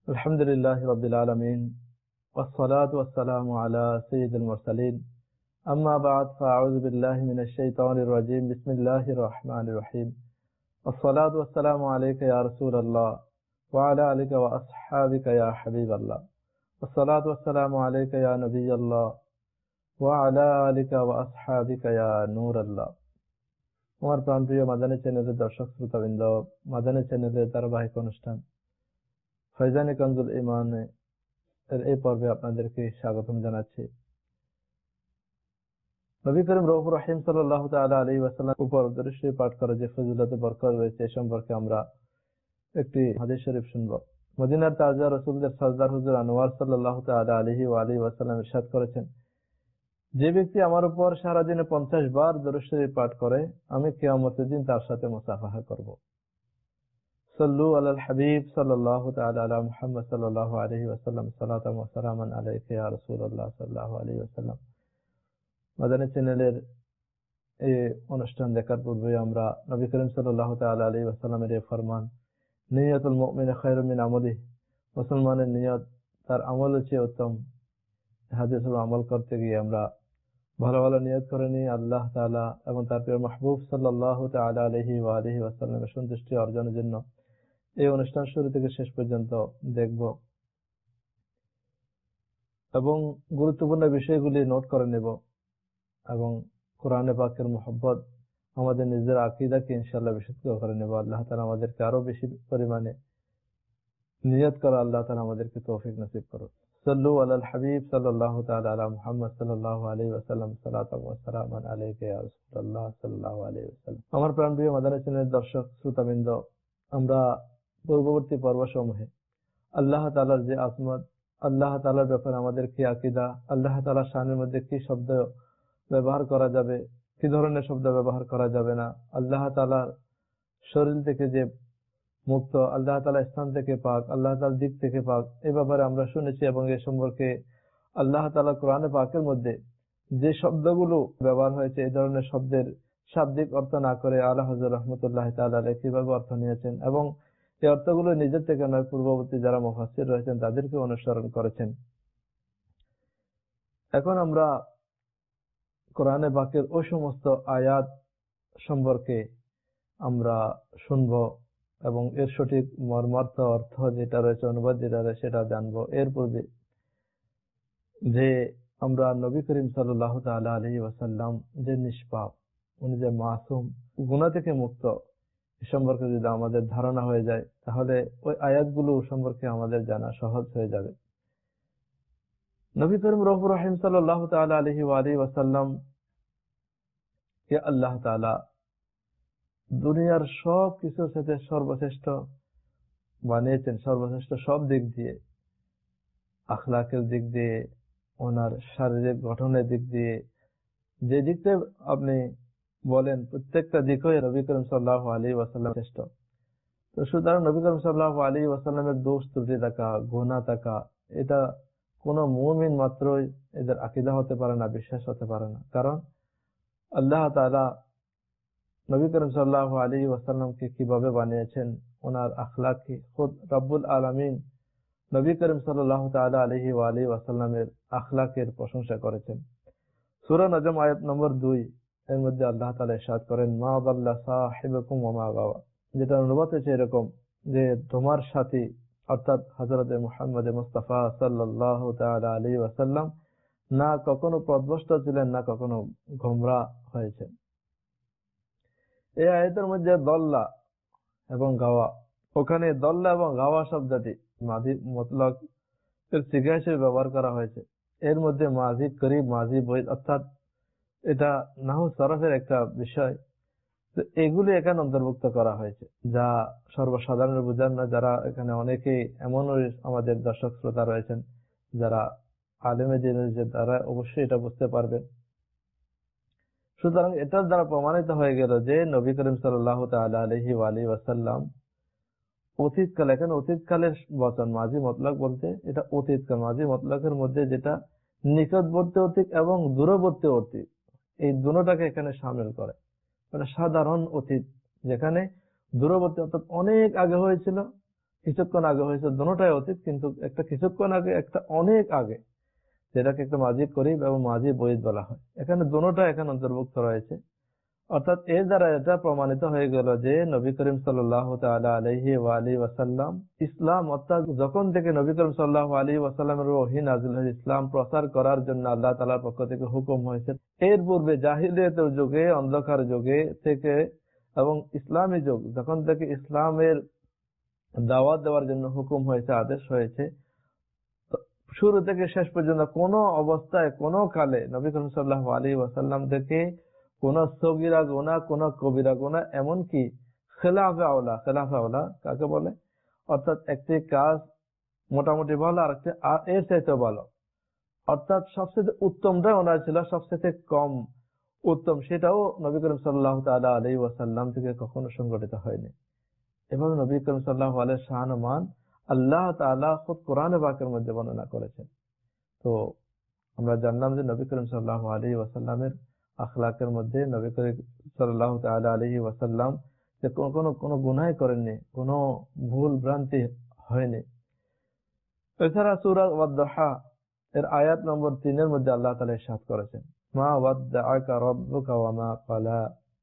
الحمد لله رب العالمين والصلاة والسلام على سيد المرسلين أما بعد فأعوذ بالله من الشيطان الرجيم بسم الله الرحمن الرحيم الصلاة والسلام عليك يا رسول الله وعلى آلك وأصحابك يا حبيب الله الصلاة والسلام عليك يا نبي الله وعلى آلك وأصحابك يا نور الله আমার প্রাণপ্রিয় মাদানী চ্যানেলের দর্শক শ্রোতাবৃন্দ, মাদানী চ্যানেলের ধারাবাহিক অনুষ্ঠান ফয়জানে কানজুল ঈমান এর এই পর্বে আপনাদেরকে স্বাগতম জানাচ্ছি। নবী করিম রউফুর রহিম সাল্লাল্লাহু তাআলা আলাইহি ওয়াসাল্লাম উপর দরুদ শরীফ পাঠ করা যে ফজিলত ও বরকত রয়েছে এ সম্পর্কে আমরা একটি হাদিস শরীফ শুনব। মদিনার তাজা রাসূলদের সরদার হুজুর আনোয়ার সাল্লাল্লাহু তাআলা আলাইহি ওয়া আলিহি ওয়াসাল্লাম ইরশাদ করেছেন, যে ব্যক্তি আমার উপর সারা দিনে 50 বার দরুদ শরীফ পাঠ করে আমি কিয়ামতের দিন তার সাথে মুসাফাহা করব। সাল্লু আলাল হাবিব সাল্লাল্লাহু তাআলা আলা মুহাম্মদ সাল্লাল্লাহু আলাইহি ওয়াসাল্লাম সালাতাম ওয়া সালামান আলাইকা ইয়া রাসূলুল্লাহ সাল্লাল্লাহু আলাইহি ওয়াসাল্লাম। মাদানী চ্যানেলের এই অনুষ্ঠান দেখার পূর্বে আমরা নবী করিম সাল্লাল্লাহু তাআলা আলাইহি ওয়াসাল্লামের এই ফরমান, নিয়াতুল মুমিন খায়রুম মিন আমলিহি, মুসলমানের নিয়ত তার আমলের চেয়ে উত্তম, হাদিসের আমল করতে গিয়ে আমরা ভালো ভালো নিয়ত করে নিই আল্লাহ তাআলা এবং তার প্রিয় মাহবুব সাল্লাল্লাহু তাআলা আলাইহি ওয়া আলিহি ওয়াসাল্লামের সন্তুষ্টি অর্জনের জন্য এই অনুষ্ঠান শুরু থেকে শেষ পর্যন্ত দেখব এবং গুরুত্বপূর্ণ বিষয়গুলি নোট করে নেব এবং কোরআনে পাকের মুহাব্বত আমাদের নিজের আকীদাকে ইনশাআল্লাহ বিশুদ্ধ করে নেব। আল্লাহ তাআলা আমাদেরকে আরো বেশি পরিমাণে নিয়ত করা আল্লাহ তাআলা আমাদেরকে তৌফিক নসিব করুন। সাল্লু আলাল হাবিব সাল্লাল্লাহু তাআলা আলা মুহাম্মদ সাল্লাল্লাহু আলাইহি ওয়াসাল্লাম সালাতাম ওয়া সালামান আলাইকা ইয়া রাসূলুল্লাহ সাল্লাল্লাহু আলাইহি ওয়াসাল্লাম। আমার প্রাণপ্রিয় মাদানী চ্যানেলের দর্শক শ্রোতাবৃন্দ, আমরা পূর্ববর্তী পর্বসমূহে আল্লাহ তাআলার যে আজমত, আল্লাহ তাআলার ব্যাপারে আমাদের কি আকীদা, আল্লাহ তাআলার শানের মধ্যে কি শব্দ ব্যবহার করা যাবে, কি ধরনের শব্দ ব্যবহার করা যাবে না, আল্লাহ তাআলার শরীর থেকে যে মুক্ত, আল্লাহ তাআলার স্থান থেকে পাক, আল্লাহ তাআলার দিক থেকে পাক, এই ব্যাপারে আমরা শুনেছি এবং এ সম্পর্কে আল্লাহ তাআলা কোরআনে পাকের মধ্যে যে শব্দগুলো ব্যবহার হয়েছে এই ধরনের শব্দের শাব্দিক অর্থ না করে আলা হযরত রাহমাতুল্লাহি তাআলা আলাইহি কিভাবে অর্থ নিয়েছেন এবং এই অর্থগুলো নিজের থেকে নয়, পূর্ববর্তী যারা মুফাসসির রয়েছেন তাদেরকে অনুসরণ করেছেন। এখন আমরা কোরআনে পাকের ওই সমস্ত আয়াত সম্পর্কে আমরা শুনবো এবং এর সঠিক মর্মার্থ অর্থ যেটা রয়েছে, অনুবাদ যেটা রয়েছে সেটা জানবো। এর পূর্বে যে আমরা নবী করিম সাল্লাল্লাহু তাআলা আলাইহি ওয়াসাল্লাম যে নিষ্পাপ, উনি যে মাসুম, গুনাহ থেকে মুক্ত, এ সম্পর্কে যদি আমাদের ধারণা হয়ে যায় তাহলে ওই আয়াতগুলো সম্পর্কে আমাদের জানা সহজ হয়ে যাবে। নবী করিম রউফুর রহিম সাল্লাল্লাহু তাআলা আলাইহি ওয়া আলিহি ওয়াসাল্লাম কে আল্লাহ তাআলা দুনিয়ার সব কিছুর সাথে সর্বশ্রেষ্ঠ বানিয়েছেন, সর্বশ্রেষ্ঠ সব দিক দিয়ে, আখলাকের দিক দিয়ে, ওনার শারীরিক গঠনের দিক দিয়ে, যে দিকটা আপনি বলেন প্রত্যেকটা দিকই নবী করিম সাল্লাল্লাহু আলাইহি ওয়াসাল্লাম শ্রেষ্ঠ। তো সুতরাং নবী করিম সাল্লাল্লাহু আলাইহি ওয়াসাল্লামের দোষ ত্রুটি থাকা, গুনাহ থাকা, এটা কোন মুমিন মাত্রই এদের আকীদা হতে পারে না, বিশ্বাস হতে পারে না। কারণ আল্লাহ তাআলা নবী করিম সাল্লাল্লাহু আলাইহি ওয়াসাল্লামকে কিভাবে বানিয়েছেন, ওনার আখলাক কি, খুদ রব্বুল আলামিন নবী করিম সাল্লাল্লাহু তাআলা আলাইহি ওয়া আলিহি ওয়াসাল্লামের আখলাকের প্রশংসা করেছেন। সূরা নজম আয়াত নম্বর 2 এর মধ্যে আল্লাহ তাআলা ইরশাদ করেন, মা দাল্লা সাহিবুকুম ওয়া মা গাওয়া, যেটা অনুবাদ হচ্ছে এরকম যে তোমার সাথী অর্থাৎ হযরত মুহাম্মদ মুস্তাফা সাল্লাল্লাহু তাআলা আলাইহি ওয়াসাল্লাম না কখনো পথভ্রষ্ট ছিলেন, না কখনো গোমরা হয়েছেন। এই আয়াতের মধ্যে দল্লা এবং গাওয়া, ওখানে দল্লা এবং গাওয়া শব্দটি মাজি মুতলাক এর সিগা হিসেবে ব্যবহার করা হয়েছে। এর মধ্যে মাজি করিব, মাজি বৈদ, অর্থাৎ এটা নাহু সরফের একটা বিষয়। তো এগুলি এখানে অন্তর্ভুক্ত করা হয়েছে, যা সর্বসাধারণ বোঝার না। যারা এখানে অনেকেই এমন আমাদের দর্শক শ্রোতা রয়েছেন যারা আলেমে দিন, তারা অবশ্যই এটা বুঝতে পারবে। সুতরাং এটার দ্বারা প্রমাণিত হয়ে গেল যে নবী করিম সাল্লাল্লাহু তাআলা আলাইহি ওয়া আলিহি ওয়াসাল্লাম অতীতকাল, এখানে অতীতকালের বচন মাজি মতলক বলতে এটা অতীতকাল, মাজি মতলকের মধ্যে যেটা নিকটবর্তী অতীত এবং দূরবর্তী অতীত, এই দুটোটাকে এখানে শামিল করে। মানে সাধারণ অতীত যেখানে দূরবর্তী অর্থাৎ অনেক আগে হয়েছিল, কিছুক্ষণ আগে হয়েছে, দুটোটাই অতীত, কিন্তু একটা কিছুক্ষণ আগে, একটা অনেক আগে, যেটাকে একটা মাজি করিব এবং মাজি বঈদ বলা হয়। এখানে দুটোটা এখানে অন্তর্ভুক্ত রয়েছে। অর্থাৎ এর দ্বারা এটা প্রমাণিত হয়ে গেল যে নবী করিম সাল্লাল্লাহু তাআলা আলাইহি ওয়া আলিহি ওয়াসাল্লাম ইসলাম, অর্থাৎ যখন থেকে নবী করিম সাল্লাল্লাহু আলাইহি ওয়াসাল্লামের ওহী নাযিল হয়েছে, ইসলাম প্রচার করার জন্য আল্লাহ তাআলার পক্ষ থেকে হুকুম হয়েছে। এর পূর্বে জাহিলিয়াতের যুগে, অন্ধকার যুগে থেকে এবং ইসলামী যুগ, যখন থেকে ইসলামের দাওয়াত দেওয়ার জন্য হুকুম হয়েছে, আদেশ হয়েছে, শুরু থেকে শেষ পর্যন্ত কোন অবস্থায়, কোন কালে নবী করিম সাল্লাল্লাহু আলাইহি ওয়াসাল্লাম থেকে কোন সগীরা গুনাহ, কোন কবিরা গুনাহ, এমনকি খেলাফে আওলা, খেলাফে আওলা কাকে বলে, অর্থাৎ একটি কাজ মোটামুটি ভালো, আর একটি এর চাইতে ভালো, অর্থাৎ সবচেয়ে উত্তমটা ওনার ছিল, সবচেয়ে কম উত্তম সেটাও নবী করিম সাল্লাল্লাহু তাআলা আলাইহি ওয়াসাল্লাম থেকে কখনো সংঘটিত হয়নি। এভাবে নবী করিম সাল্লাল্লাহু আলাইহি শান ও মান আল্লাহ তাআলা খুদ কোরআনে পাকের মধ্যে বর্ণনা করেছেন। তো আমরা জানলাম যে নবী করিম সাল্লাল্লাহু আলাইহি ওয়াসাল্লামের আখলাকের মধ্যে নবী করিম সাল্লাল্লাহু তাআলা আলাইহি ওয়াসাল্লাম যে কোনো গুনাহ করেননি, কোনো ভুল ভ্রান্তি হয়নি। এছাড়া সূরা ওয়াদ-দুহা এর আয়াত নম্বর 3 এর মধ্যে আল্লাহ তাআলা ইরশাদ করেছেন, মা ওয়াদ্দাআকা রাব্বুকা ওয়া মা ক্বালা,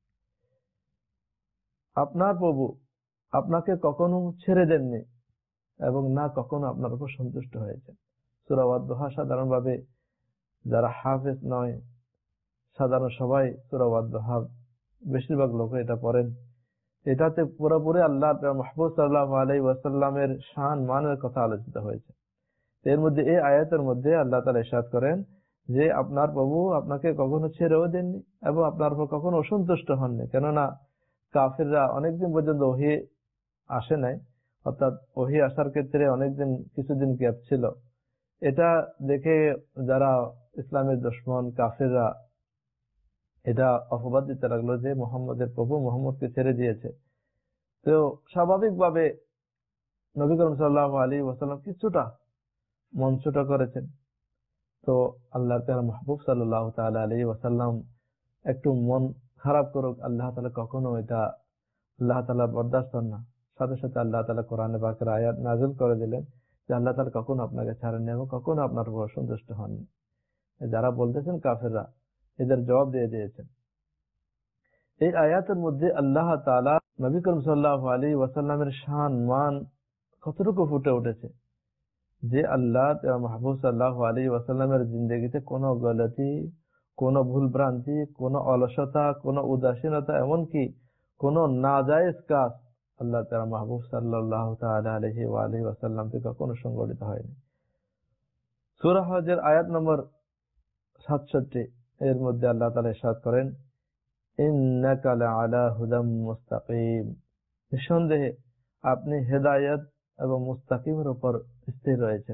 আপনার প্রভু আপনাকে কখনো ছেড়ে দেননি এবং না কখনো আপনার উপর সন্তুষ্ট হয়েছে। সূরা ওয়াদ-দুহা সাধারণভাবে যারা হাফেজ নয়, সাধারণ সবাই সূরা ওয়াদ-দুহা বেশিরভাগ লোক এটা পড়েন। এটাতে পুরোপুরি আল্লাহ মাহবুব সাল্লাল্লাহু আলাইহি ওয়াসাল্লামের শান মানের কথা আলোচিত হয়েছে। এর মধ্যে এই আয়াতের মধ্যে আল্লাহ তাআলা ইরশাদ করেন যে আপনার প্রভু আপনাকে কখনো ছেড়েও দেননি এবং আপনার উপর কখনো অসন্তুষ্ট হননি। কেননা কাফিররা অনেকদিন পর্যন্ত ওহী আসে নাই, অর্থাৎ ওহী আসার ক্ষেত্রে কিছুদিন গ্যাপ ছিল। এটা দেখে যারা ইসলামের দুশমন কাফিররা এটা অপবাদ দিতে লাগলো যে মুহাম্মদের প্রভু মুহাম্মদকে ছেড়ে দিয়েছে। তো স্বাভাবিকভাবে নবী করিম সাল্লাল্লাহু আলাইহি ওয়াসাল্লাম কিছুটা মন ছোট করেছেন। তো আল্লাহর প্যারা মাহবুব সাল্লাল্লাহু তাআলা আলাইহি ওয়াসাল্লাম একটু মন খারাপ করুক, আল্লাহ তাআলা কখনো এটা আল্লাহ তাআলা বরদাস্ত হন না। সাথে সাথে আল্লাহ তাআলা কোরআনে পাকের আয়াত নাযিল করে দিলেন যে আল্লাহ তাআলা কখনো আপনাকে ছাড়েননি এবং কখনো আপনার উপর সন্তুষ্ট হননি। যারা বলতেছেন কাফেররা, এদের জবাব দিয়ে দিয়েছেন। এই আয়াতের মধ্যে আল্লাহ তাআলা নবী করিম সাল্লাল্লাহু আলাইহি ওয়াসাল্লামের শান মান কতটুকু ফুটে উঠেছে যে আল্লাহ মাহবুব সাল্লাল্লাহু আলাইহি ওয়াসাল্লামের জিন্দেগিতে কোনো গলতি, কোনো ভুল ভ্রান্তি, কোনো অলসতা, কোনো উদাসীনতা, এমনকি কোনো নাজায়েজ কাজ আল্লাহ তাআলা মাহবুব সাল্লাল্লাহু তাআলা আলাইহি ওয়া আলিহি ওয়াসাল্লাম থেকে কখনো সংঘটিত হয়নি। সূরা হজের আয়াত নম্বর 67 এর মধ্যে আল্লাহ তাআলা ইরশাদ করেন, ইন্নাকা লাআলা হুদাম মুস্তাকিম, নিঃসন্দেহে আপনি হেদায়েত এবং মুস্তাকিমের উপর স্থির রয়েছেন।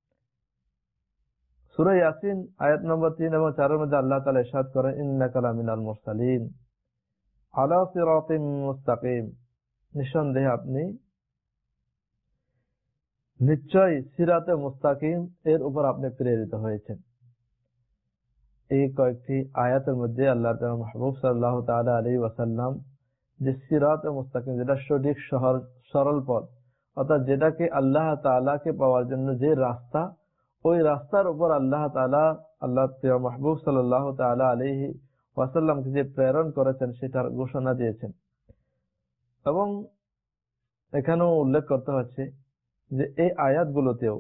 সূরা ইয়াসিন আয়াত নম্বর 3 এবং 4 এর মধ্যে আল্লাহ তাআলা ইরশাদ করেন, ইন্নাকা লামিনাল মুরসালিন আলা সিরাতিম মুস্তাকিম, নিঃসন্দেহে আপনি নিশ্চয়ই সিরাতে মুস্তাকিম এর উপর আপনি প্রেরিত হয়েছেন। এই কয়েকটি আয়াতের মধ্যে আল্লাহ তাআলা মাহবুব সাল্লাল্লাহু তাআলা আলাইহি ওয়াসাল্লাম যে সিরাতে মুস্তাকিম, যেটা সঠিক সরল পথ, অর্থাৎ যেটাকে আল্লাহ তাআলাকে পাওয়ার জন্য যে রাস্তা, ওই রাস্তার উপর আল্লাহ তাআলা আল্লাহ মাহবুব সাল্লাল্লাহু তাআলা আলাইহি ওয়াসাল্লামকে যে প্রেরণ করেছেন সেটার ঘোষণা দিয়েছেন। এবং এখানেও উল্লেখ করতে হচ্ছে যে এই আয়াতগুলোতেও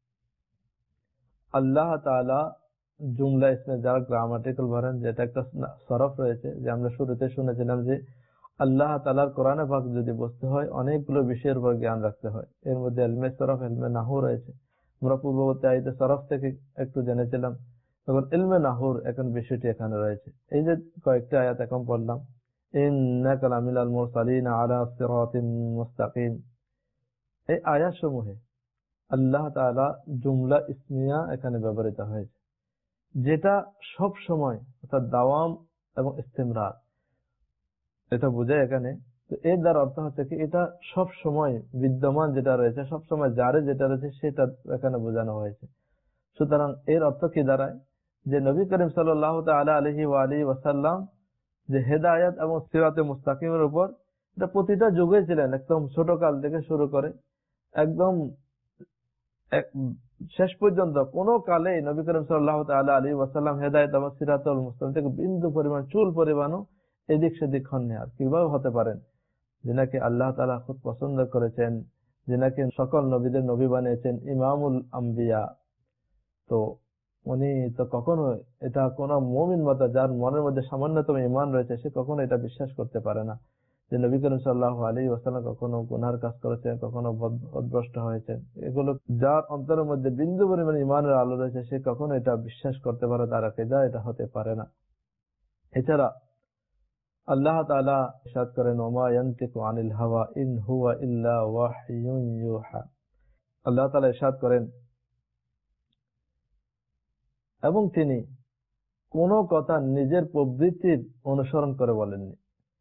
আল্লাহ তাআলা জুমলা ইসমে যারা গ্রামাটিক্যাল ভরেন, যেটা একটা সরফ রয়েছে, যে আমরা শুরুতে শুনেছিলাম যে আল্লাহ তাআলার কোরআনে পাক যদি বুঝতে হয় অনেকগুলো বিষয়ের উপর জ্ঞান রাখতে হয়। এর মধ্যে ইলমে সরফ, ইলমে নাহু রয়েছে। আমরা পূর্ববর্তী আয়াতে সরফ থেকে একটু জেনেছিলাম, এখন ইলমে নাহুর এখন বিষয়টি এখানে রয়েছে। এই যে কয়েকটা আয়াত এখন পড়লাম, ইন্নাকা লামিনাল মুরসালিন আলা সিরাতিন মুস্তাকিম, এই আয়াত সমূহে আল্লাহ তাআলা জুমলা ইসমিয়া এখানে ব্যবহৃত হয়েছে, যেটা সব সময় অর্থাৎ দাওয়াম এবং ইস্তিমরার এটা বোঝায় এখানে। তো এর দ্বারা অর্থ হচ্ছে কি, এটা সব সময় বিদ্যমান যেটা রয়েছে, সব সময় জারে যেটা রয়েছে সেটা এখানে বোঝানো হয়েছে। সুতরাং এর অর্থ কি দাঁড়ায় যে নবী করিম সাল্লাল্লাহু তাআলা আলাইহি ওয়া আলিহি ওয়াসাল্লাম যে হেদায়েত এবং সিরাতে মুস্তাকিমের উপর এটা প্রতিটা যুগে ছিলেন, একদম ছোট কাল থেকে শুরু করে একদম শেষ পর্যন্ত কোনো কালে নবী করিম সাল্লাল্লাহু তাআলা আলাইহি ওয়াসাল্লাম হেদায়েত এবং সিরাতুল মুস্তাকিম থেকে বিন্দু পরিমাণ চুল পরিমাণও এদিক সেদিক হননি। আর কিভাবে হতে পারেন, যিনাকে আল্লাহ তাআলা খুব পছন্দ করেছেন, যিনাকে সকল নবীদের নবী বানিয়েছেন, ইমামুল আম্বিয়া, তো উনি তো কখনো এটা কোন মুমিন মত যার মনের মধ্যে সামান্যতম ঈমান রয়েছে সে কখনো এটা বিশ্বাস করতে পারে না যে নবী করিম সাল্লাল্লাহু আলাইহি ওয়াসাল্লাম কখনো গুনার কাজ করেছেন, কখনো পথভ্রষ্ট হয়েছেন। এগুলো যার অন্তরের মধ্যে বিন্দু পরিমাণ ঈমানের আলো রয়েছে সে কখনো এটা বিশ্বাস করতে পারে, তার আকীদা এটা হতে পারে না। এছাড়া আল্লাহ তাআলা ইরশাদ করেন, ওমা ইয়ানতিকু আনিল হাওয়া ইন হুয়া ইল্লা ওয়াহয়ুন ইউহা। আল্লাহ তাআলা ইরশাদ করেন, এবং তিনি কোন কথা নিজের প্রবৃত্তির অনুসরণ করে বলেননি,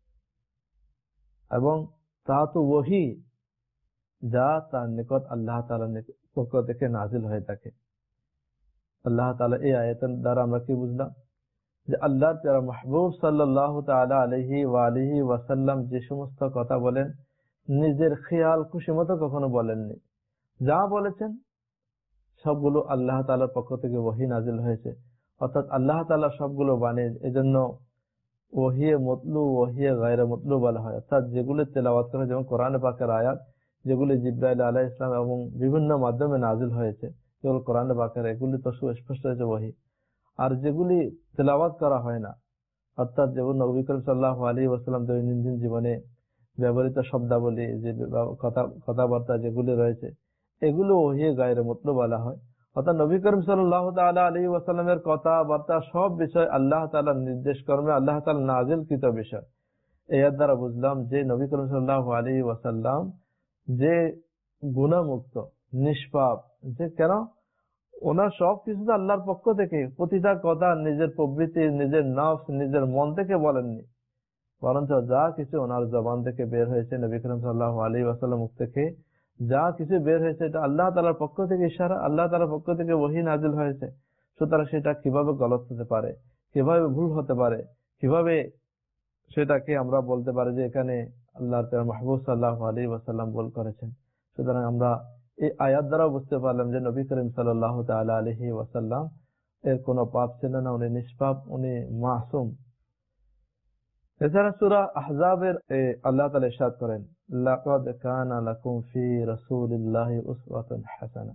এবং তা তো ওহী যা তার নিকট আল্লাহ তাআলার পক্ষ থেকে নাজিল হয়ে থাকে। আল্লাহ তাআলা এই আয়াতের দ্বারা আমরা কি বুঝলাম, যে আল্লাহর প্যারা মাহবুব সাল্লাল্লাহু তাআলা আলাইহি ওয়া আলিহি ওয়াসাল্লাম যে সমস্ত কথা বলেন নিজের খেয়াল খুশি মতো কখনো বলেননি। যা বলেছেন সবগুলো আল্লাহ তাআলার পক্ষ থেকে ওহী নাজিল হয়েছে, অর্থাৎ আল্লাহ তাআলা সবগুলো বানিয়ে, এজন্য ওহিয়ে মতলু ওহিয়ে গায়রে মতলু বলা হয়। অর্থাৎ যেগুলি তেলাওয়াত করা, যেমন কোরআন পাকের আয়াত যেগুলি জিবরাইল আলাইহিস সালাম এবং বিভিন্ন মাধ্যমে নাজিল হয়েছে, যেগুলো কোরআন পাকের, এগুলি তো সুস্পষ্ট হয়েছে ওহী। আর যেগুলি তেলাওয়াত করা হয় না, অর্থাৎ যেগুলো নবী করিম সাল্লাল্লাহু আলাইহি ওয়াসাল্লাম দৈনন্দিন জীবনে ব্যবহৃত শব্দাবলী, যে কথাবার্তা যেগুলি রয়েছে, এগুলো ওহিয়ে গায়রে মতলু বলা হয়। অর্থাৎ নবী করিম সাল্লাল্লাহু তাআলা আলাইহি ওয়াসাল্লামের কথাবার্তা সব বিষয় আল্লাহ তাআলার নির্দেশ কর্মে আল্লাহ তাআলা নাজিলকৃত বিষয়। এর দ্বারা বুঝলাম যে নবী করিম সাল্লাল্লাহু আলাইহি ওয়াসাল্লাম যে গুনাহমুক্ত, নিষ্পাপ, যে কেন ওনার সবকিছু তো আল্লাহর পক্ষ থেকে, প্রতিটা কথা নিজের প্রবৃত্তি, নিজের নফস, নিজের মন থেকে বলেননি, বরঞ্চ যা কিছু ওনার জবান থেকে বের হয়েছে, নবী করিম সাল্লাল্লাহু আলাইহি ওয়াসাল্লাম মুখ থেকে যা কিছু বের হয়েছে এটা আল্লাহ তাআলার পক্ষ থেকে ইশারা, আল্লাহ তাআলার পক্ষ থেকে ওহী নাজিল হয়েছে। সুতরাং সেটা কিভাবে গলত হতে পারে, কিভাবে ভুল হতে পারে, কিভাবে সেটাকে আমরা বলতে পারি যে এখানে আল্লাহর প্যারা মাহবুব সাল্লাল্লাহু আলাইহি ওয়াসাল্লাম ভুল করেছেন। সুতরাং আমরা এই আয়াত দ্বারা বুঝতে পারলাম যে নবী করিম সাল্লাল্লাহু তাআলা আলাইহি ওয়াসাল্লাম এর কোনো পাপ ছিল না, উনি নিষ্পাপ, উনি মাসুম। এছাড়া সূরা আহজাবের আল্লাহ তাআলা ইরশাদ করেন, লাকাদ কানা লাকুম ফি রাসূলিল্লাহি উসওয়াতুন হাসানাহ।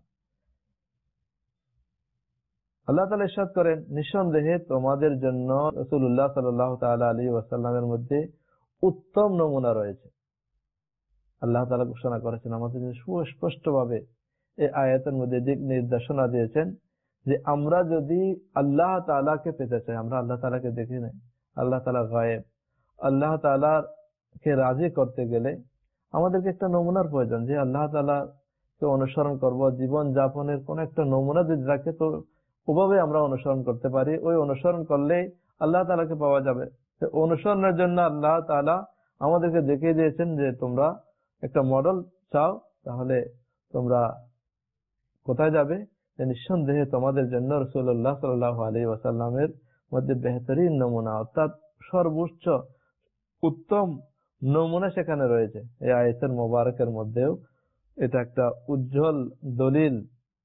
আল্লাহ তাআলা ইরশাদ করেন, নিঃসন্দেহে তোমাদের জন্য রাসূলুল্লাহ সাল্লাল্লাহু তাআলা আলাইহি ওয়াসাল্লামের মধ্যে উত্তম নমুনা রয়েছে। আল্লাহ তাআলা ঘোষণা করেছেন, আমাদের সুস্পষ্টভাবে এই আয়াতের মধ্যে দিক নির্দেশনা দিয়েছেন যে আমরা যদি আল্লাহ তাআলাকে পেতে চাই, আমরা আল্লাহ তাআলাকে দেখি নাই, আল্লাহ তাআলা গায়েব, আল্লাহ তাআলাকে রাজি করতে গেলে আমাদেরকে একটা নমুনার প্রয়োজন, যে আল্লাহ তাআলাকে অনুসরণ করব, জীবন যাপনের কোন একটা নমুনা যদি রাখে তো ওভাবে আমরা অনুসরণ করতে পারি, ওই অনুসরণ করলেই আল্লাহ তাআলাকে পাওয়া যাবে। অনুসরণের জন্য আল্লাহ তাআলা আমাদেরকে দেখিয়ে দিয়েছেন যে তোমরা একটা মডেল চাও, তাহলে তোমরা কোথায় যাবে, নিঃসন্দেহে তোমাদের জন্য রাসূলুল্লাহ সাল্লাল্লাহু আলাইহি ওয়াসাল্লামের মধ্যে বেহতরিন নমুনা, অর্থাৎ সর্বোচ্চ উত্তম নমুনা সেখানে রয়েছে। এই আয়াতের মোবারকের মধ্যেও এটা একটা উজ্জ্বল দলিল,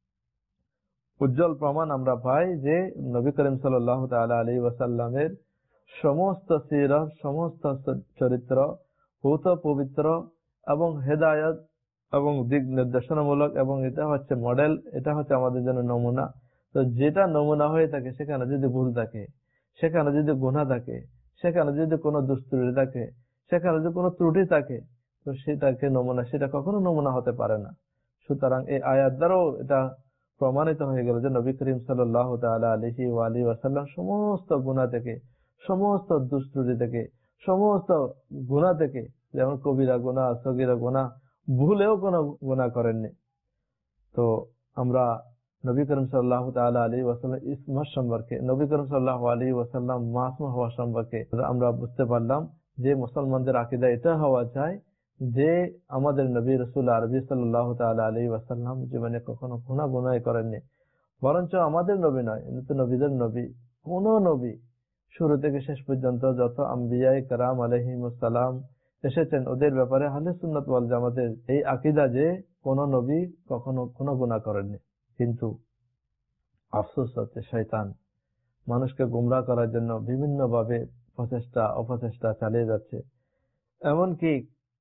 উজ্জ্বল প্রমাণ আমরা পাই যে নবী করিম সাল্লাল্লাহু তাআলা আলাইহি ওয়াসাল্লামের সমস্ত সিরাত, সমস্ত চরিত্র ভৌত পবিত্র এবং হেদায়েত এবং দিক নির্দেশনামূলক, এবং এটা হচ্ছে মডেল, এটা হচ্ছে আমাদের জন্য নমুনা। তো যেটা নমুনা হয়ে থাকে সেখানে যদি ভুল থাকে, সেখানে যদি গুনাহ থাকে, সেখানে যদি কোনো দুস্ত্রুটি থাকে, সেখানে যদি কোনো ত্রুটি থাকে, তো সেটাকে নমুনা, সেটা কখনো নমুনা হতে পারে না। সুতরাং এই আয়াত দ্বারাও এটা প্রমাণিত হয়ে গেল যে নবী করিম সাল্লাল্লাহু তাআলা আলাইহি ওয়া আলিহি ওয়াসাল্লাম সমস্ত গুনাহ থেকে, সমস্ত দুস্ত্রুটি থেকে, সমস্ত গুনাহ থেকে, যেমন কবিরা গুনাহ, সগীরা গুনাহ, ভুলেও কোনো গুনাহ করেননি। তো আমরা নবী করিম সাল্লাল্লাহু তাআলা আলাইহি ওয়াসাল্লাম ইসমাত সম্পর্কে, নবী করিম সাল্লাল্লাহু আলাইহি ওয়াসাল্লাম মাসুম হওয়া সম্পর্কে আমরা বুঝতে পারলাম যে মুসলমানদের আকীদা এটা হওয়া চাই যে আমাদের নবী রাসূল আরবি সাল্লাল্লাহু তাআলা আলাইহি ওয়াসাল্লাম জীবনে কখনো গুনাহ করেননি, বরঞ্চ আমাদের নবী নয়, কিন্তু নবীদের নবী, কোন নবী শুরু থেকে শেষ পর্যন্ত যত আম্বিয়ায়ে কেরাম আলাইহিমুস সালাম এসেছেন ওদের ব্যাপারে আহলে সুন্নাত ওয়াল জামাতের এই আকীদা যে কোন নবী কখনো কোনো গুনাহ করেননি, কিন্তু আফসোস হচ্ছে শয়তান মানুষকে গুমরাহ করার জন্য বিভিন্ন ভাবে প্রচেষ্টা অপচেষ্টা চালিয়ে যাচ্ছে। এমনকি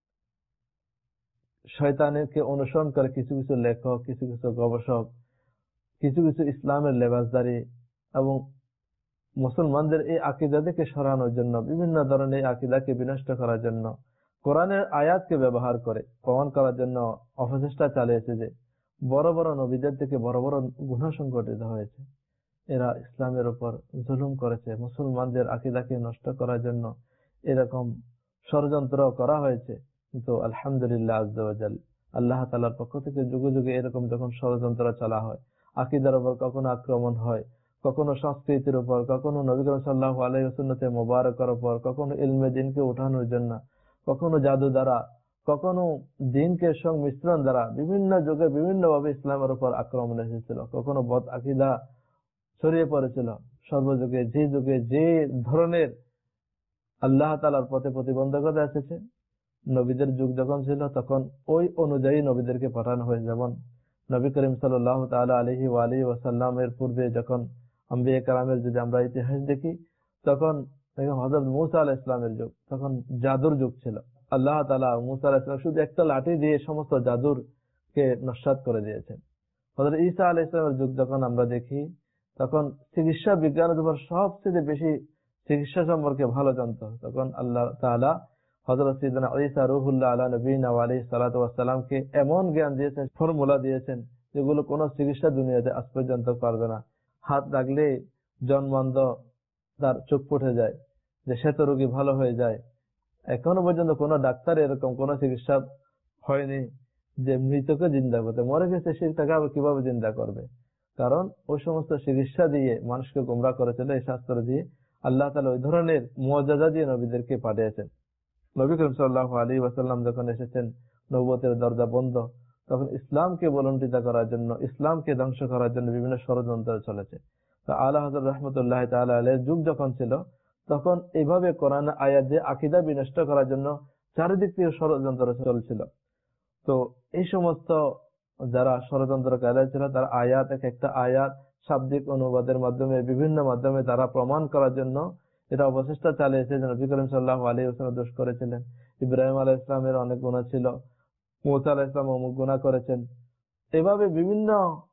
শয়তানকে অনুসরণ করে কিছু কিছু লেখক, কিছু কিছু গবেষক, কিছু কিছু ইসলামের লেবাসদারী এবং মুসলমানদের এই আকীদা থেকে সরানোর জন্য, বিভিন্ন ধরনের আকীদাকে বিনষ্ট করার জন্য কোরআনের আয়াতকে ব্যবহার করে প্রমাণ করার জন্য অপচেষ্টা চালিয়েছে যে বড় বড় নবীদের থেকে বড় বড় গুনাহ সংঘটিত হয়েছে। এরা ইসলামের উপর জুলুম করেছে, মুসলমানদের আকীদাকে নষ্ট করার জন্য এরকম ষড়যন্ত্র করা হয়েছে। কিন্তু আলহামদুলিল্লাহ আজ্জা ওয়া জাল, আল্লাহ তাআলার পক্ষ থেকে যুগে যুগে এরকম যখন ষড়যন্ত্র চলা হয়, আকীদার উপর কখনো আক্রমণ হয়, কখনো সংস্কৃতির উপর, কখনো নবী করিম সাল্লাল্লাহু আলাইহি ওয়াসাল্লামতে মুবারকের উপর, কখনো ইলমে দ্বীনকে উঠানোর জন্য, কখনো জাদু দ্বারা, কখনো দ্বীনকে সংমিশ্রণ দ্বারা বিভিন্ন যুগে বিভিন্ন ভাবে ইসলামের উপর আক্রমণ এসেছিল, কখনো বদ আকীদা ছড়িয়ে পড়েছিল। সর্বযুগে যে ধরনের আল্লাহ তাআলার পথে প্রতিবন্ধকতা এসেছে, নবীদের যুগ যখন ছিল তখন ওই অনুযায়ী নবীদেরকে পাঠানো হয়। যেমন নবী করিম সাল্লাল্লাহু তাআলা আলাইহি ওয়া আলিহি ওয়াসাল্লামের পূর্বে যখন আম্বিয়া কেরামের যদি আমরা ইতিহাস দেখি, তখন হযরত মূসা আলাইহিস সালামের যুগ, তখন জাদুর যুগ ছিল। আল্লাহ তাআলা মূসা আলাইহিস সালাম শুধু একটা লাঠি দিয়ে সমস্ত জাদুরকে নস্যাৎ করে দিয়েছেন। হযরত ঈসা আলাইহিস সালামের যুগ যখন আমরা দেখি, তখন চিকিৎসা বিজ্ঞানের উপর সবচেয়ে বেশি চিকিৎসা সম্পর্কে ভালো জানতো। তখন আল্লাহ তাআলা হযরত সাইয়েদনা ঈসা রূহুল্লাহ আলা নবিয়িনা ওয়া আলাইহিস সালাতু ওয়াস সালামকে এমন জ্ঞান দিয়েছেন, ফর্মুলা দিয়েছেন, যেগুলো কোনো চিকিৎসা দুনিয়াতে আজ পর্যন্ত পারবে না। হাত লাগলে জন্মান্ধ তার চোখ ফুটে যায়, যে শ্বেত রোগী ভালো হয়ে যায়। এখনো পর্যন্ত কোনো ডাক্তার এরকম কোনো চিকিৎসা হয়নি যে মৃতকে জিন্দা করতে, মরে গেছে সে তাকে আবার কিভাবে জিন্দা করবে। কারণ ওই সমস্ত চিকিৎসা দিয়ে মানুষকে গোমরাহ করেছিল। এই শাস্ত্র দিয়ে আল্লাহ তাআলা ওই ধরনের মুআজিজা দিয়ে নবীদেরকে পাঠিয়েছেন। নবী করিম সাল্লাল্লাহু আলাইহি ওয়াসাল্লাম যখন এসেছেন, নবুয়তের দরজা বন্ধ, তখন ইসলামকে বলণ্ডিত করার জন্য, ইসলামকে ধ্বংস করার জন্য বিভিন্ন ষড়যন্ত্র চলেছে। তো আলা হযরত রাহমাতুল্লাহি তাআলা আলাইহির যুগ যখন ছিল, তখন এইভাবে কোরআন আয়াত দিয়ে আকীদা বিনষ্ট করার জন্য চারিদিক থেকে ষড়যন্ত্র চলছিল। তো এই সমস্ত যারা ষড়যন্ত্রকারী ছিল, তারা আয়াত এক একটা আয়াত শাব্দিক অনুবাদের মাধ্যমে বিভিন্ন মাধ্যমে তারা প্রমাণ করার জন্য এটা অপচেষ্টা চালিয়েছে যে নবী করিম সাল্লাল্লাহু আলাইহি ওয়াসাল্লাম দোষ করেছিলেন, ইব্রাহিম আলাইহিস সালামের অনেক গুনাহ ছিল, মুসা আলাইহিস সালাম অমুক গুনাহ করেছেন। এভাবে বিভিন্ন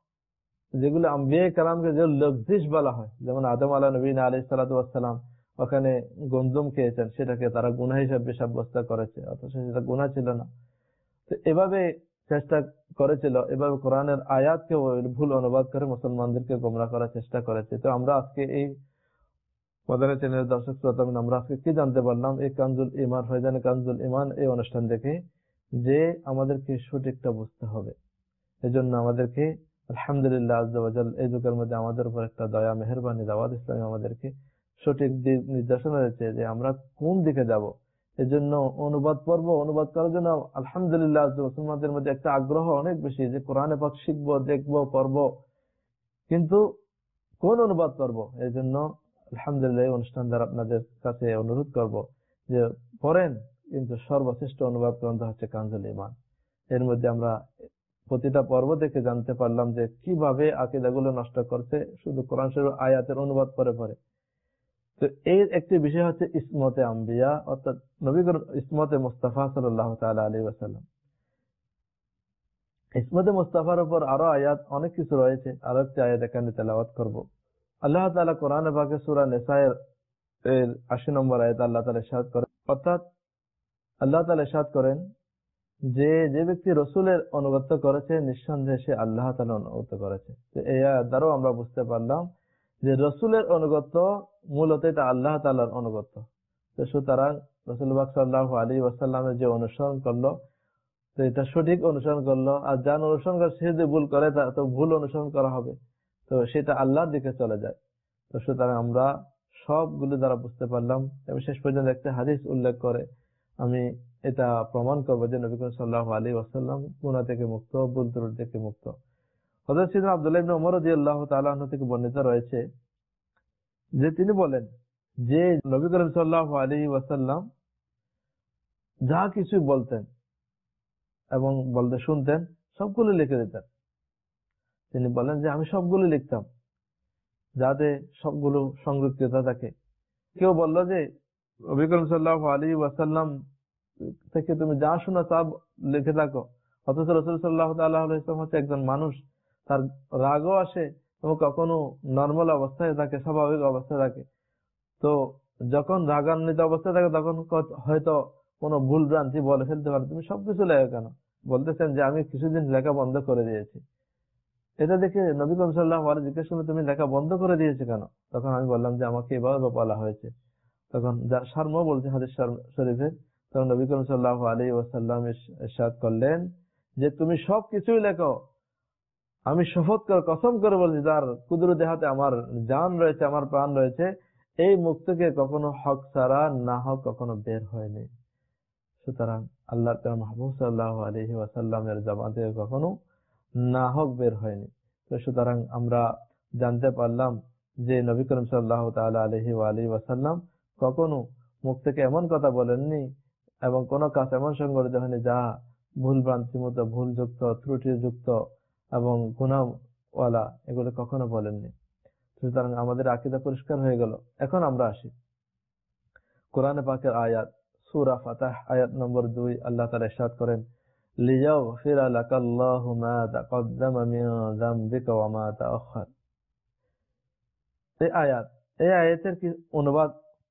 যেগুলো আম্বিয়া কেরামকে যে লফজিস বলা হয়, যেমন আদম আলাইহিস সালাতু ওয়াস সালাম ওখানে গন্ধম খেয়েছেন, সেটাকে তারা গুনাহ হিসেবে সাব্যস্ত করেছে, অথচ সেটা গুনাহ ছিল না। তো এভাবে চেষ্টা করেছিল, এভাবে কোরআনের আয়াতকে ভুল অনুবাদ করে মুসলমানদেরকে গোমরাহ করার চেষ্টা করেছে। তো আমরা আজকে এই মাদানী চ্যানেলের দর্শক শ্রোতা, আমরা আজকে কি জানতে পারলাম এই কানজুল ঈমান, ফয়জানে কানজুল ঈমান এই অনুষ্ঠান দেখে, যে আমাদেরকে সঠিকটা বুঝতে হবে। এজন্য আমাদেরকে আলহামদুলিল্লাহ আজ্জা ওয়া জাল এই যুগের মধ্যে আমাদের উপর একটা দয়া মেহেরবানি দাওয়াত ইসলামী আমাদেরকে সঠিক দিক নির্দেশনা দিয়েছে যে আমরা কোন দিকে যাব। এজন্য অনুবাদ করার জন্য আলহামদুলিল্লাহ মুসলমানদের মধ্যে একটা আগ্রহ অনেক বেশি, যে কোরআনে পাক শিখবো, দেখবো, পড়বো, কিন্তু কোন অনুবাদ করবো। এই জন্য আলহামদুলিল্লাহ এই অনুষ্ঠান দ্বারা আপনাদের কাছে অনুরোধ করব যে পড়েন, কিন্তু সর্বশ্রেষ্ঠ অনুবাদ গ্রন্থ হচ্ছে কানজুল ঈমান। এর মধ্যে আমরা প্রতিটা পর্ব থেকে জানতে পারলাম যে কিভাবে আকীদাগুলো নষ্ট করছে শুধু কোরআন শরীফ আয়াতের অনুবাদ পরে পরে। তো এর একটি বিষয় হচ্ছে ইসমতে আম্বিয়া, অর্থাৎ নবী ইসমতে মুস্তাফা সাল্লাল্লাহু তাআলা আলাইহি ওয়াসাল্লাম। ইসমতে মুস্তাফার উপর আরো আয়াত অনেক কিছু রয়েছে, আরো একটি আয়াত এখানে তেলাওয়াত করব। আল্লাহ তাআলা কোরআনে পাকে সূরা নিসায়ের 80 নম্বর আয়াত আল্লাহ তাআলা ইরশাদ করেন, অর্থাৎ আল্লাহ তাআলা ইরশাদ করেন যে যে ব্যক্তি রাসূলের আনুগত্য করেছে, নিঃসন্দেহে সে আল্লাহ তাআলার আনুগত্য করেছে। তো এই আয়াত দ্বারা আমরা বুঝতে পারলাম যে রাসূলের আনুগত্য মূলত এটা আল্লাহ তাআলার আনুগত্য। তো সুতরাং রাসূল পাক সাল্লাল্লাহু আলাইহি ওয়াসাল্লামের যে অনুসরণ করলো, তো এটা সঠিক অনুসরণ করলো। আর যার অনুসরণ করে সে যদি ভুল করে, তা তো ভুল অনুসরণ করা হবে, তো সেটা আল্লাহর দিকে চলে যায়। তো সুতরাং আমরা সবগুলো দ্বারা বুঝতে পারলাম। এবং শেষ পর্যন্ত একটা হাদিস উল্লেখ করে আমি এটা প্রমাণ করবো যে নবী করিম সাল্লাল্লাহু আলাইহি ওয়াসাল্লাম গুনাহ থেকে মুক্ত, ভুল ত্রুটি থেকে মুক্ত। হযরত সাইয়েদনা আব্দুল্লাহ ইবনে ওমর রাদিয়াল্লাহু তাআলা আনহু থেকে বর্ণিত রয়েছে যে তিনি বলেন যে নবী করিম সাল্লাল্লাহু আলাইহি ওয়াসাল্লাম যা কিছু বলতেন এবং বলতে শুনতেন, সবগুলো লিখে দিতেন। তিনি বলেন যে আমি সবগুলো লিখতাম যাতে সবগুলো সংরক্ষিত থাকে। কেউ বলল যে নবী করিম সাল্লাল্লাহু আলাইহি ওয়াসাল্লাম থেকে তুমি যা শোনা তা লিখে থাকো, অথচ রাসূল সাল্লাল্লাহু তাআলা আলাইহি ওয়াসাল্লাম হচ্ছে একজন মানুষ, তার রাগও আসে এবং কখনো নর্মাল অবস্থায় থাকে, স্বাভাবিক অবস্থায় থাকে। তো যখন রাগান্বিত অবস্থায় থাকে তখন হয়তো কোনো ভুল ভ্রান্তি বলে ফেলতে পারে, তুমি সবকিছু লেখো কেন? বলতেছেন যে আমি কিছুদিন লেখা বন্ধ করে দিয়েছি। এটা দেখে নবী করিম সাল্লাল্লাহু আলাইহি ওয়াসাল্লাম জিজ্ঞেস করলেন তুমি লেখা বন্ধ করে দিয়েছো কেন? তখন আমি বললাম যে আমাকে এভাবে বলা হয়েছে। তখন যার সারম বলছে হাদিস শরীফে, তখন নবী করিম সাল্লাল্লাহু আলাইহি ওয়াসাল্লাম ইরশাদ করলেন যে তুমি সবকিছুই লেখো, আমি শপথ করে কসম করে বলছি যার কুদরতি হাতে আমার জান রয়েছে, আমার প্রাণ রয়েছে, এই মুখ থেকে কখনো হক ছাড়া না হক কখনো বের হয়নি। সুতরাং আল্লাহ তাআলা মাহবুব সাল্লাল্লাহু আলাইহি ওয়াসাল্লামের জবান থেকে কখনো না হক বের হয়নি। তো সুতরাং আমরা জানতে পারলাম যে নবী করিম সাল্লাল্লাহু তাআলা আলাইহি ওয়া আলিহি ওয়াসাল্লাম কখনো মুখ থেকে এমন কথা বলেননি এবং কোনো কাজ এমন সংঘটিত হয়নি যা ভুল ভ্রান্তিমত, ভুলযুক্ত, ত্রুটিযুক্ত এবং গুনাহওয়ালা, এগুলো কখনো বলেননি। সুতরাং আমাদের আকীদা পরিষ্কার হয়ে গেল। এখন আমরা আসি কোরআনে পাকের আয়াত, সূরা ফাতহ আয়াত নম্বর 2। আল্লাহ তাআলা ইরশাদ করেন লিয়াগফিরা লাকাল্লাহু মা তাকদ্দামা মিন যামবিকা ওয়া মা তাআখার। এই আয়াতের কি অনুবাদ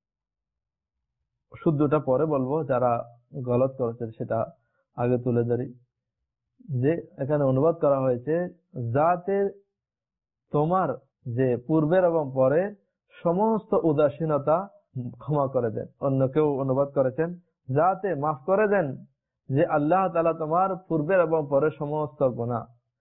শুদ্ধটা পরে বলবো, যারা গলত করেছে সেটা আগে তুলে ধরি। যে এখানে অনুবাদ করা হয়েছে যাতে তোমার যে পূর্বের এবং পরে সমস্ত উদাসীনতা ক্ষমা করে দেন। অন্য কেউ অনুবাদ করেছেন যাতে মাফ করে দেন যে আল্লাহ তাআলা তোমার পূর্বের এবং পরের সমস্ত গুনাহ।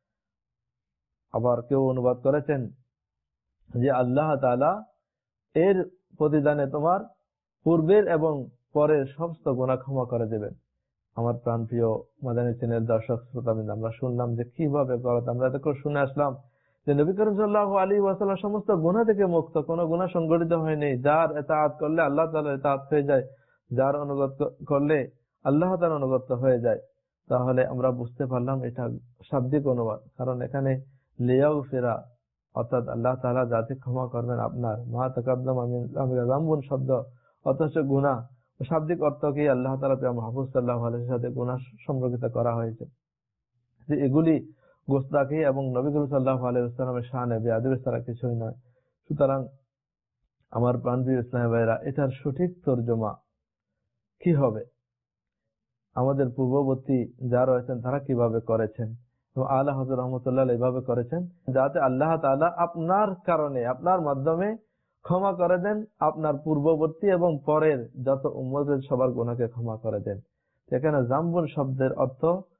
আবার কেউ অনুবাদ করেছেন যে আল্লাহ তাআলা এর প্রতিদানে তোমার পূর্বের এবং পরের সমস্ত গুনাহ ক্ষমা করে দেবেন। আমার প্রাণপ্রিয় মাদানী চ্যানেল দর্শক শ্রোতাবৃন্দ, আমরা শুনলাম যে কিভাবে গলত, আমরা এতক্ষণ শুনে আসলাম যে নবী করিম সাল্লাল্লাহু আলাইহি ওয়াসাল্লাম সমস্ত গুনাহ থেকে মুক্ত, কোনো গুনাহ সংগঠিত হয়নি। যার ইতাআত করলে আল্লাহ তাআলার ইতাআত হয়ে যায়, যার অনুগত করলে আল্লাহ তাআলার অনুগত হয়ে যায়। তাহলে আমরা বুঝতে পারলাম এটা শাব্দিক অনুবাদ, কারণ এখানে লিয়াগফিরা অর্থাৎ আল্লাহ তাআলা যাতে ক্ষমা করবেন আপনার মা তাকাদ্দামা মিন যামবুন শব্দ অথচ গুনাহ, শাব্দিক অর্থ কি আল্লাহ তাআলা প্রিয় মাহবুব সাল্লাল্লাহু আলাইহি ওয়াসাল্লামের সাথে গুনাহ সংগঠিত করা হয়েছে, যে এগুলি গোস্তাকি এবং নবী করিম সাল্লাল্লাহু আলাইহি ওয়াসাল্লামের শানে বেয়াদবি ছাড়া কিছুই নয়। সুতরাং আমার প্রাণপ্রিয় ইসলামী ভাইরা, এটার সঠিক তরজমা কি হবে? আমাদের পূর্ববর্তী যারা রয়েছেন তারা কিভাবে করেছেন এবং আলা হযরত রাহমাতুল্লাহ এইভাবে করেছেন যাতে আল্লাহ তাআলা আপনার কারণে, আপনার মাধ্যমে ক্ষমা করে দেন আপনার পূর্ববর্তী এবং পরের যত উম্মতের সবার গুনাহকে ক্ষমা করে দেন। এখানে যামবুন শব্দের অর্থ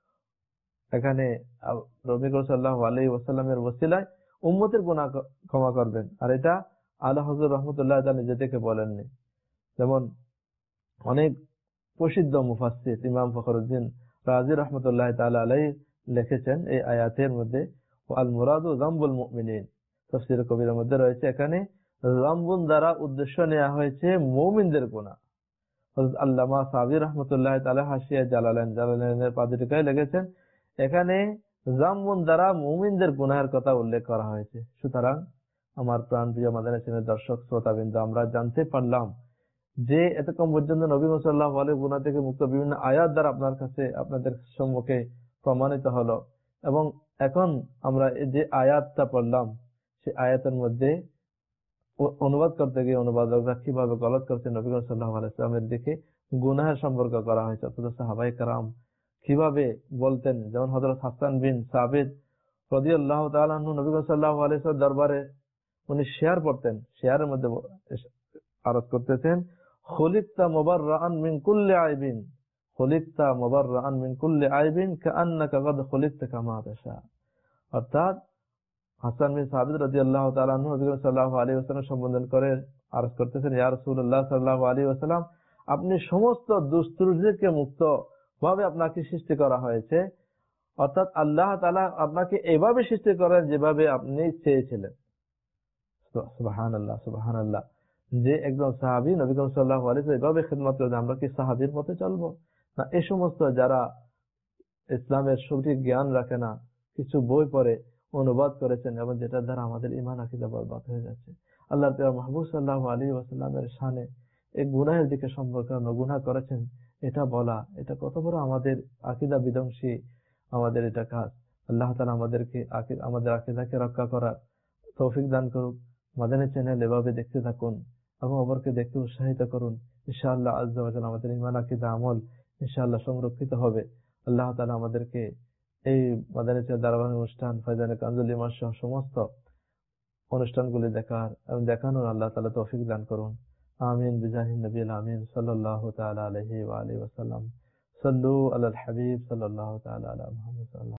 এখানে নবী সাল্লাল্লাহু আলাইহি ওয়াসাল্লামের ওসিলায় উম্মতের গুনাহ ক্ষমা করবেন, আর এটা আলা হযরত রাহমাতুল্লাহ তাআলা নিজে থেকে বলেননি। যেমন অনেক প্রসিদ্ধ মুফাসসির ইমাম ফখরুদ্দিন রাজি রাহমাতুল্লাহ তাআলা আলাইহি লিখেছেন এই আয়াতের মধ্যে আল মুরাদু যামবুল মুমিনিন, তাফসীর কবিরের মধ্যে রয়েছে এখানে যামবুন দ্বারা উদ্দেশ্য নেওয়া হয়েছে মুমিনদের গুনাহ। হযরত আল্লামা সাবি রাহমাতুল্লাহ তাআলা হাশিয়া জালালাইনের পাদটীকায় লিখেছেন এখানে যামবুন দ্বারা মুমিনদের গুনাহের কথা উল্লেখ করা হয়েছে। সুতরাং আমার প্রাণপ্রিয় মাদানী চ্যানেলের দর্শক শ্রোতাবৃন্দ, আমরা জানতে পারলাম যে এতক্ষণ পর্যন্ত নবী সাল্লাল্লাহু আলাইহি গুনাহ থেকে মুক্ত বিভিন্ন আয়াত দ্বারা আপনাদের সম্মুখে প্রমাণিত হলো, এবং এখন আমরা যে আয়াতটা পড়লাম সেই আয়াতের মধ্যে অনুবাদ করতে গিয়ে অনুবাদকরা কিভাবে গলত করছে নবী সাল্লাল্লাহু আলাইহি ওয়াসাল্লামের দিকে গুনাহের সম্পর্ক করা হয়েছে, অথচ সাহাবায়ে কেরাম কিভাবে বলতেন। যেমন হযরত হাসান বিন সাবিত রাদিয়াল্লাহু তাআলা আনহু নবী সাল্লাল্লাহু আলাইহি ওয়াসাল্লাম দরবারে উনি শেয়ার পড়তেন, শেয়ারের মধ্যে আরজ করতেছেন খুলিকতা মুবাররাআন মিন কুল্লি আইবিন, খুলিকতা মুবাররাআন মিন কুল্লি আইবিন কাআন্নাকা কাদ খুলিকতা কামা তাশা। অর্থাৎ হাসান বিন সাবিত রাদিয়াল্লাহু তাআলা আনহু নবী সাল্লাল্লাহু আলাইহি ওয়াসাল্লাম সম্বোধন করে আরজ করতেছেন ইয়া রাসূলুল্লাহ সাল্লাল্লাহু আলাইহি ওয়াসাল্লাম, আপনি সমস্ত দুস্ত্রুটি থেকে মুক্ত ভাবে আপনাকে সৃষ্টি করা হয়েছে, অর্থাৎ আল্লাহ তাআলা আপনাকে এভাবে সৃষ্টি করেন যেভাবে আপনি চেয়েছিলেন। সুবহানাল্লাহ, সুবহানাল্লাহ। যে একজন সাহাবী নবী সাল্লাল্লাহু আলাইহি ওয়াসাল্লাম এভাবে খিদমত করেন, আমরা কি সাহাবীর পথে চলবো না এই সমস্ত যারা ইসলামের সঠিক জ্ঞান রাখে না, কিছু বই পড়ে অনুবাদ করেছেন এবং যেটার দ্বারা আমাদের ঈমান আকীদা বরবাদ হয়ে যাচ্ছে। আল্লাহর প্রিয় মাহবুব সাল্লাল্লাহু আলাইহি ওয়াসাল্লামের শানে এই গুনাহের দিকে সম্পর্কানো, গুনাহ করেছেন এটা বলা, এটা কত বড় আমাদের আকীদা বিধ্বংসী আমাদের এটা কাজ। আল্লাহ তাআলা আমাদেরকে আমাদের আকীদাকে রক্ষা করার তৌফিক দান করুক। মাদানী চ্যানেল এভাবে দেখতে থাকুন এবং অপরকে দেখতে উৎসাহিত করুন। ইনশাআল্লাহ আজ্জা ওয়া জাল্লা আমাদের ঈমান আকীদা আমল ইনশাআল্লাহ সংরক্ষিত হবে। আল্লাহ তাআলা আমাদেরকে এই মাদানী চ্যানেল ধারাবাহিক অনুষ্ঠান ফয়জানে কানজুল ঈমান সহ সমস্ত অনুষ্ঠানগুলি দেখার এবং দেখানোর আল্লাহ তাআলা তৌফিক দান করুন। আমিন বিজাহি নবিয়িল আমিন সাল্লাল্লাহু তাআলা আলাইহি ওয়া আলিহি ওয়াসাল্লাম। সাল্লু আলাল হাবিব সাল্লাল্লাহু তাআলা আলা মুহাম্মদ।